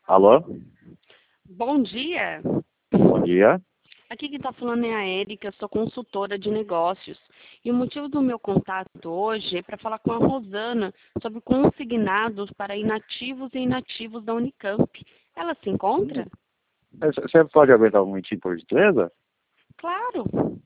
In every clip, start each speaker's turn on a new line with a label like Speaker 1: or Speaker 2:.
Speaker 1: Alô?
Speaker 2: Bom dia.
Speaker 1: Bom dia.
Speaker 2: Aqui quem está falando é a Érica, sou consultora de negócios. E o motivo do meu contato hoje é para falar com a Rosana sobre consignados para inativos e inativos da Unicamp. Ela se encontra?
Speaker 1: Você pode aguentar um momentinho, por gentileza?
Speaker 2: Claro.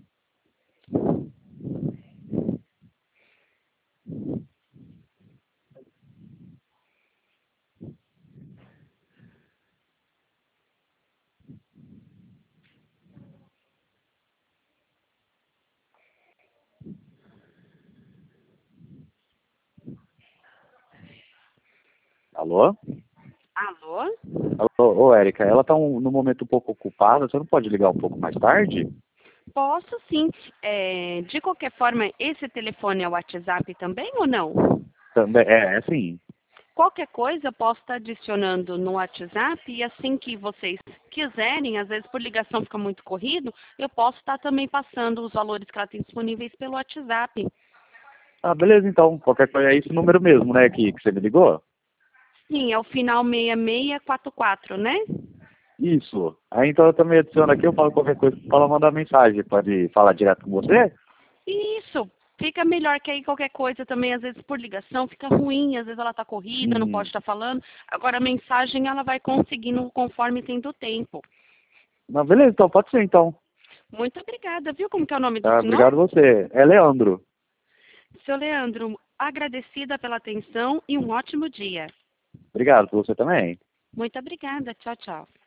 Speaker 1: Alô?
Speaker 2: Alô?
Speaker 1: Alô, Érica, ela está no momento um pouco ocupada, você não pode ligar um pouco mais tarde?
Speaker 2: Posso sim. De qualquer forma, esse telefone é o WhatsApp também ou não?
Speaker 1: Também, sim.
Speaker 2: Qualquer coisa eu posso estar adicionando no WhatsApp e assim que vocês quiserem, às vezes por ligação fica muito corrido, eu posso estar também passando os valores que ela tem disponíveis pelo WhatsApp.
Speaker 1: Ah, beleza, então. Qualquer coisa é esse número mesmo, né, que você me ligou?
Speaker 2: Sim, é o final 6644, né?
Speaker 1: Isso. Aí então eu também adiciono aqui, eu falo qualquer coisa para ela mandar mensagem. Pode falar direto com você?
Speaker 2: Isso. Fica melhor que aí qualquer coisa também, às vezes por ligação, fica ruim, às vezes ela está corrida, não pode
Speaker 1: Uhum.
Speaker 2: estar falando. Agora a mensagem ela vai conseguindo conforme tendo tempo.
Speaker 1: Não, beleza, então pode ser então.
Speaker 2: Muito obrigada, viu? Como que é o nome do
Speaker 1: Tá,
Speaker 2: senhor?
Speaker 1: obrigado você. É Leandro.
Speaker 2: Seu Leandro, agradecida pela atenção e um ótimo dia.
Speaker 1: Obrigado por você também.
Speaker 2: Muito obrigada. Tchau, tchau.